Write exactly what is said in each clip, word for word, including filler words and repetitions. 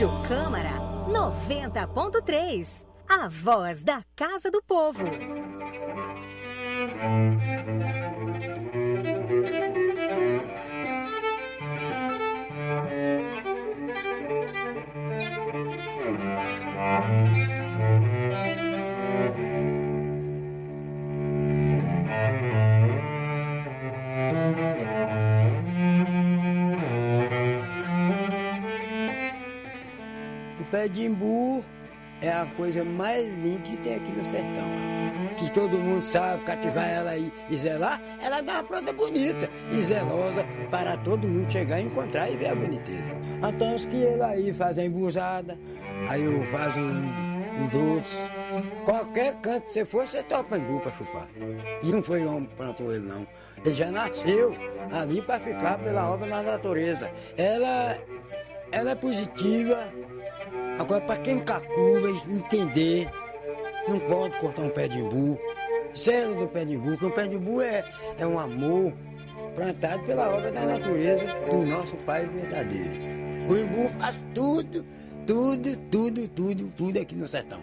Rádio Câmara noventa ponto três. A voz da Casa do Povo. O pé de imbu é a coisa mais linda que tem aqui no sertão. Que todo mundo sabe, cativar ela aí e zelar, ela dá uma planta bonita e zelosa para todo mundo chegar e encontrar e ver a boniteza. Então os que ele aí fazem embusada, aí eu faço um, um doce. Qualquer canto que você for, você topa imbu para chupar. E não foi homem que plantou ele não. Ele já nasceu ali para ficar pela obra da natureza. Ela, ela é positiva. Agora, para quem calcula e entender, não pode cortar um pé de imbu. Zero do pé de imbu, porque o pé de imbu é, é um amor plantado pela obra da natureza do nosso Pai verdadeiro. O imbu faz tudo, tudo, tudo, tudo, tudo aqui no sertão.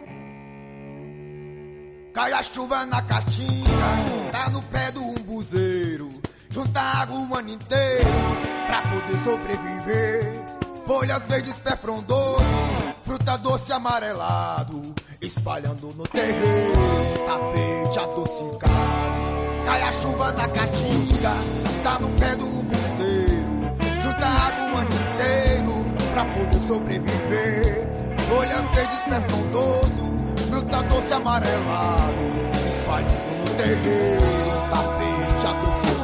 Cai a chuva na caatinga, tá no pé do umbuzeiro. Junta água o ano inteiro pra poder sobreviver. Folhas verdes, pé frondoso, fruta doce amarelado, espalhando no terreiro, tapete adocicado. Cai a chuva na caatinga, tá no pé do umbuzeiro. Junta água o ano inteiro pra poder sobreviver. Folhas verdes, pé frondoso, fruta doce amarelado, espalhando no terreiro, tapete adocicado.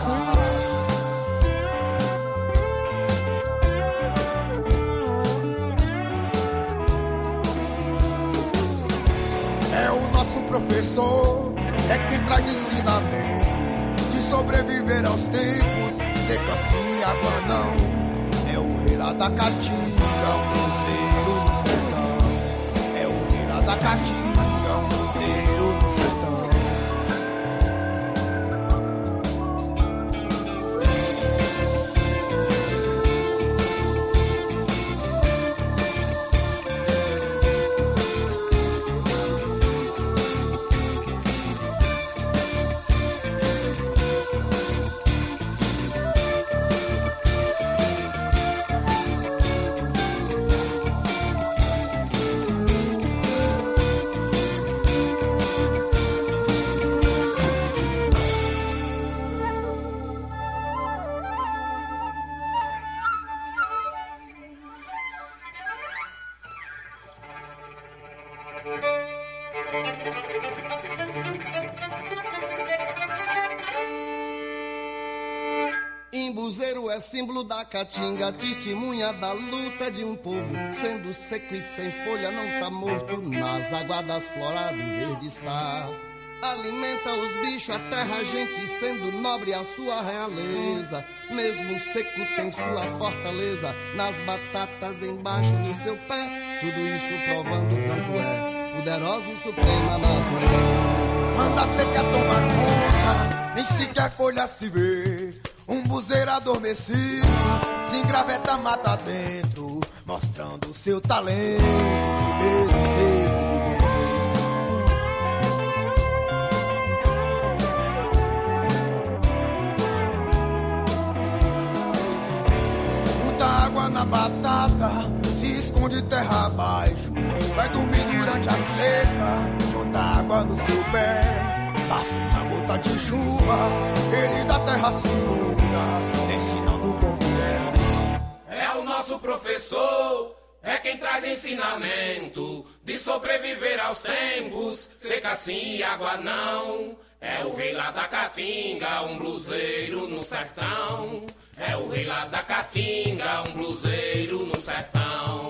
É o nosso professor, é quem traz ensinamento de sobreviver aos tempos, seca assim, água não. É o rei lá da caatinga, um cruzeiro no sertão. É o rei lá da caatinga, um cruzeiro no sertão. Imbuzeiro é símbolo da caatinga, testemunha da luta de um povo. Sendo seco e sem folha, não tá morto, nas aguadas florado verde está. Alimenta os bichos, a terra, a gente, sendo nobre a sua realeza. Mesmo seco tem sua fortaleza, nas batatas embaixo do seu pé. Tudo isso provando quanto é poderosa e suprema natureza. Manda seca toma conta, nem sequer folha se vê. Um buzeiro adormecido, se engraveta mata dentro, mostrando seu talento de mesmo ser viver. Muita água na batata, se esconde terra abaixo. Vai dormir durante a seca, junta água no seu pé. Basta uma gota de chuva, ele da terra se muda, ensinando como é. É o nosso professor, é quem traz ensinamento de sobreviver aos tempos, seca sim e água não. É o rei lá da caatinga, um bluseiro no sertão. É o rei lá da caatinga, um bluseiro no sertão.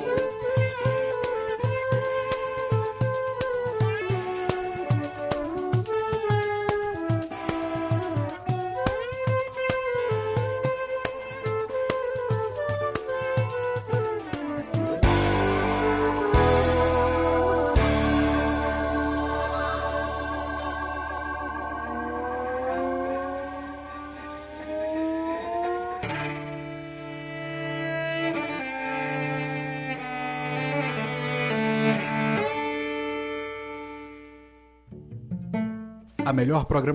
A melhor programação